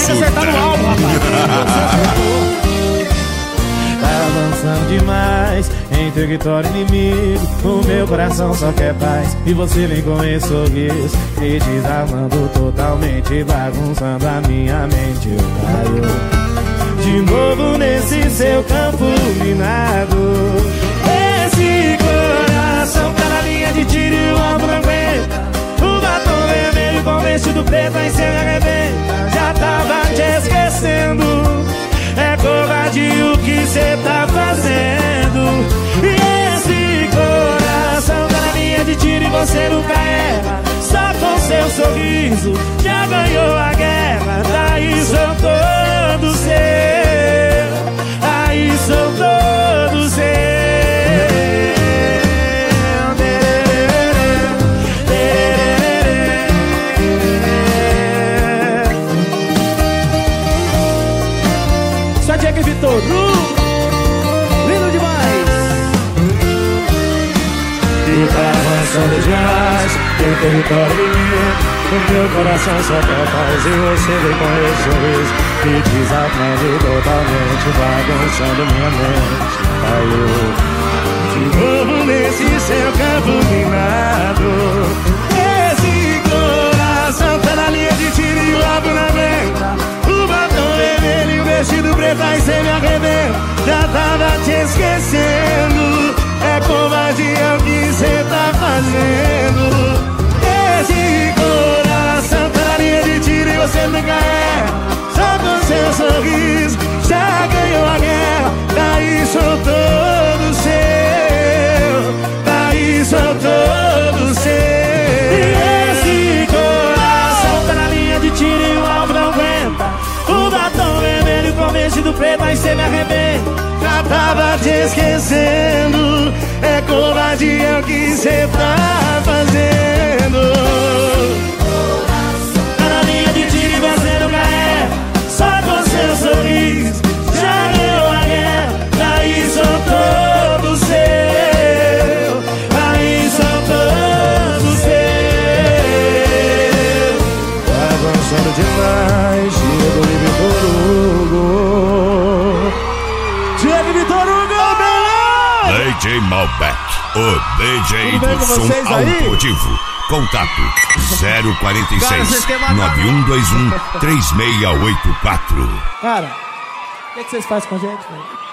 acertar no alvo, rapaz. Tá avançando demais em território inimigo. O meu coração só quer paz e você vem com esse sorriso me desarmando totalmente, bagunçando a minha mente. Eu caio de novo nesse seu campo minado. Esse coração tá na linha de tiro e o alvo não aguenta. O batom vermelho com vestido preto aí cê me arrebenta. Já tava te esquecendo. É covardia o que cê tá fazendo. E esse coração tá na linha de tiro e você nunca erra. Só com seu sorriso já ganhou a guerra. Daí sou todo seu. Aí sou todo seu. Jack Vitor, lindo demais. E tá avançando demais em território inimigo. O meu coração só quer paz e você vem com esse sorriso me desatende totalmente, bagunçando minha mente. Caiu de novo nesse seu campo minado. Esse coração tá na linha de tiro e o alvo na venta. O batom vermelho e o vestido preto aí cê me arrebenta. Já tava te esquecendo. É covardia o que cê tá fazendo. Esse coração tá na linha de tiro e você nunca erra. Só com seu sorriso já ganhou a guerra. Daí sou todo seu. Daí sou todo seu. E esse coração tá na linha de tiro e o alvo não aguenta. O batom vermelho com vestido preto aí cê me arrebenta. Já tava te esquecendo. É covardia o que cê tá fazendo. Tá na linha de tiro e você nunca erra. Só com seu sorriso já ganhou a guerra. Daí sou todo seu. Aí sou todo seu. Tá avançando demais. Diego Vitor Hugo. Diego Vitor Hugo, beleza? DJ Malbec, o DJ do som automotivo. Contato 046 9121 3684. Cara, o que vocês fazem com a gente, velho?